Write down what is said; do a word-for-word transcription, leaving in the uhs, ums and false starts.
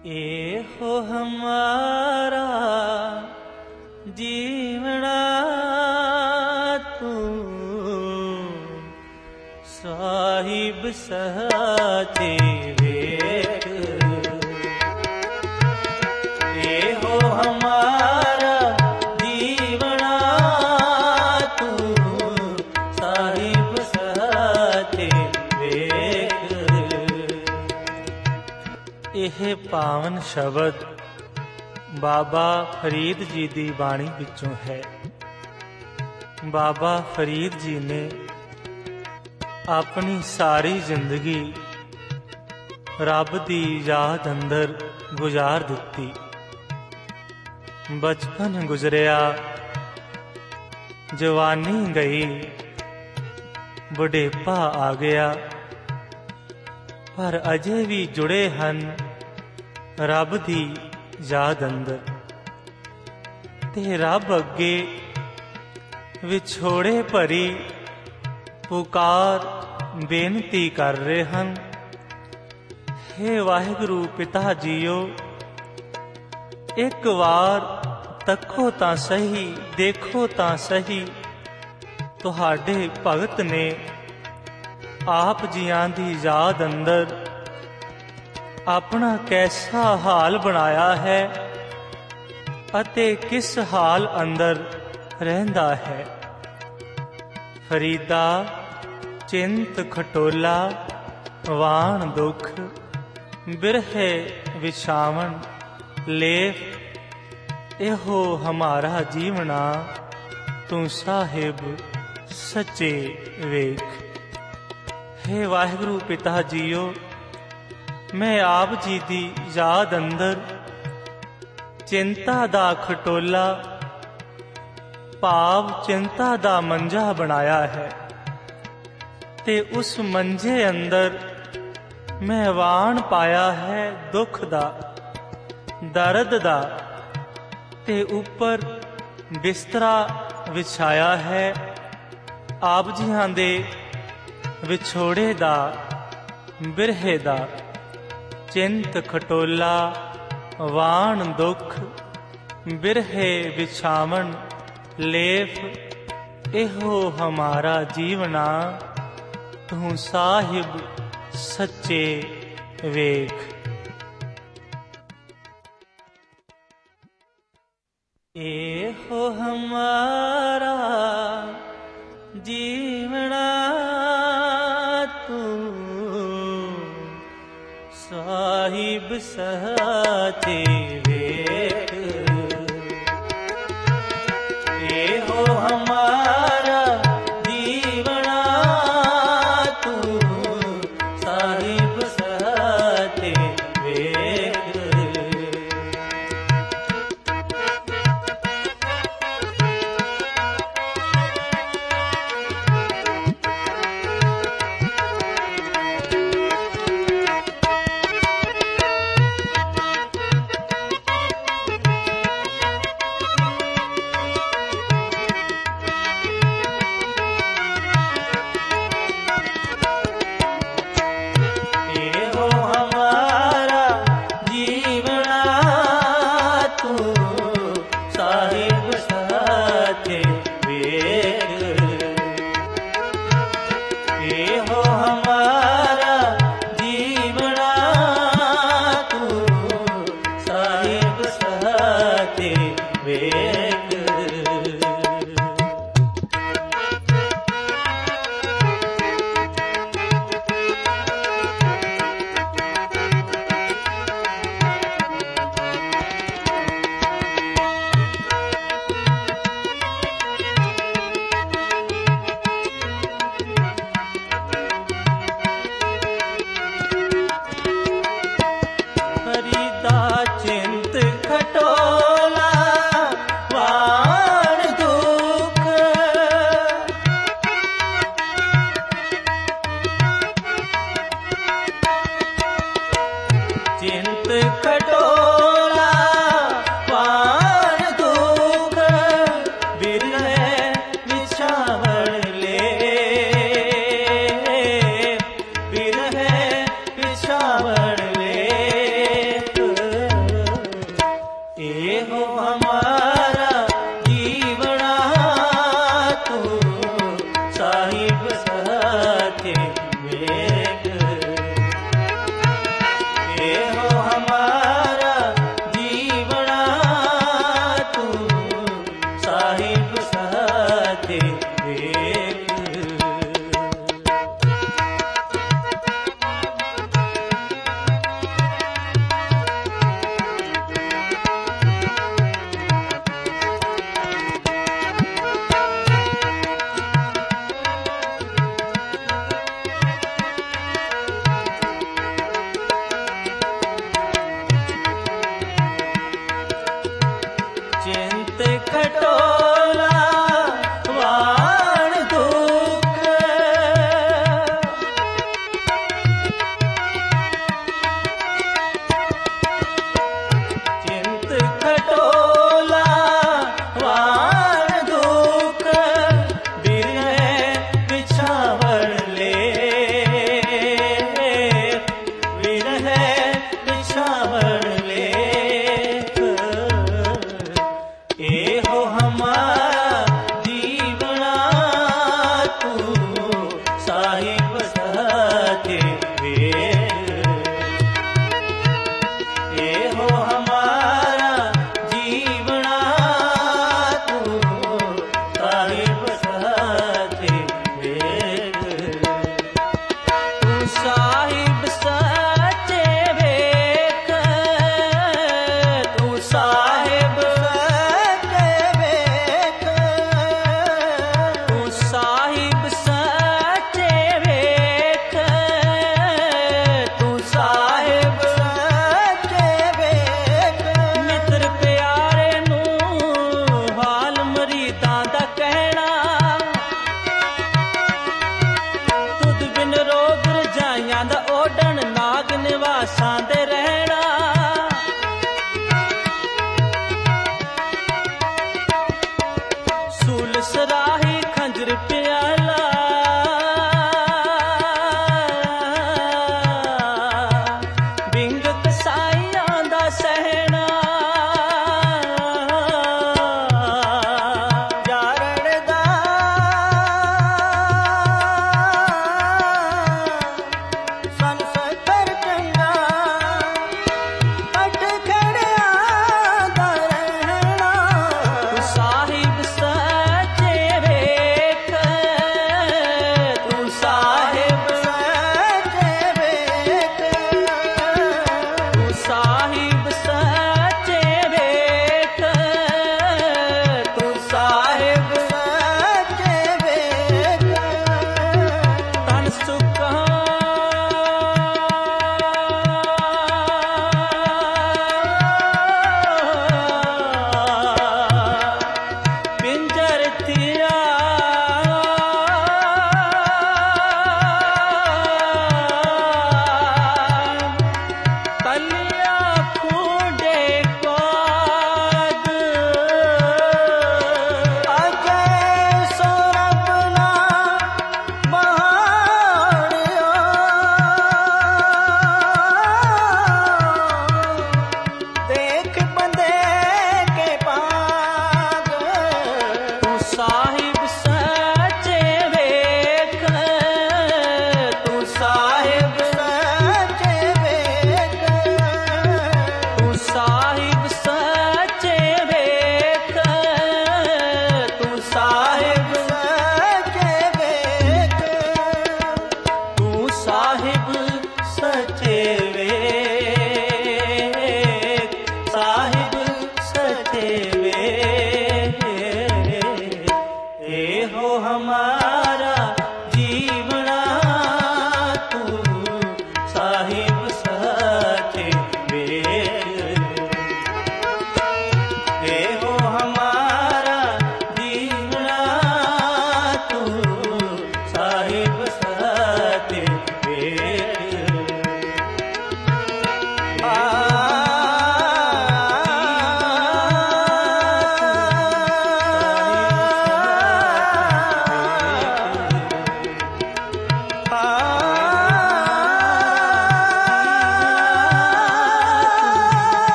एहो हमारा जीवना तू साहिब साचे वेख। एहो हमारा जीवना तू साहिब साचे वेख। ਇਹ ਪਾਵਨ ਸ਼ਬਦ ਬਾਬਾ ਫਰੀਦ ਜੀ ਦੀ ਬਾਣੀ ਵਿੱਚੋਂ ਹੈ। ਬਾਬਾ ਫਰੀਦ ਜੀ ਨੇ ਆਪਣੀ ਸਾਰੀ ਜ਼ਿੰਦਗੀ ਰੱਬ ਦੀ ਯਾਦ ਅੰਦਰ ਗੁਜ਼ਾਰ ਦਿੱਤੀ। ਬਚਪਨ ਗੁਜ਼ਰਿਆ, ਜਵਾਨੀ ਗਈ, ਬੁਢੇਪਾ ਆ ਗਿਆ, ਪਰ ਅਜੇ ਵੀ ਜੁੜੇ ਹਨ ਰੱਬ ਦੀ ਯਾਦ ਅੰਦਰ। ਤੇ ਰੱਬ ਅੱਗੇ ਵਿਛੋੜੇ ਭਰੀ ਪੁਕਾਰ ਬੇਨਤੀ ਕਰ ਰਹੇ ਹਨ, ਹੇ ਵਾਹਿਗੁਰੂ ਪਿਤਾ ਜੀਓ, ਇੱਕ ਵਾਰ ਤੱਕੋ ਤਾਂ ਸਹੀ, ਦੇਖੋ ਤਾਂ ਸਹੀ, ਤੁਹਾਡੇ ਭਗਤ ਨੇ ਆਪ ਜੀਆਂ ਦੀ ਯਾਦ ਅੰਦਰ ਆਪਣਾ ਕੈਸਾ ਹਾਲ ਬਣਾਇਆ ਹੈ ਅਤੇ ਕਿਸ ਹਾਲ ਅੰਦਰ ਰਹਿੰਦਾ ਹੈ। ਫਰੀਦਾ ਚਿੰਤ ਖਟੋਲਾ ਵਾਣ ਦੁੱਖ, ਬਿਰਹੇ ਵਿਛਾਵਣ ਲੇਫ, ਇਹੋ ਹਮਾਰਾ ਜੀਵਣਾ ਤੂੰ ਸਾਹਿਬ ਸੱਚੇ ਵੇਖ। हे वाहिगुरु पिता जीओ, मैं आप जी दी याद अंदर चिंता दा खटोला भाव चिंता दा मंजा बनाया है। ते उस मंजे अंदर मैं वाण पाया है दुख दा, दर्द दा, ते ऊपर बिस्तरा विछाया है आप जिहां दे विछोड़े दा, बिरहे दा, चिंत खटोला वाण दुख, बिरहे विछावण लेफ, एहो हमारा जीवना तू साहिब सच्चे वेख। एहो हमारा जीवना साहिब साचे वेख। एहो हमारा जीवना तू साहिब साचे वेख। रावण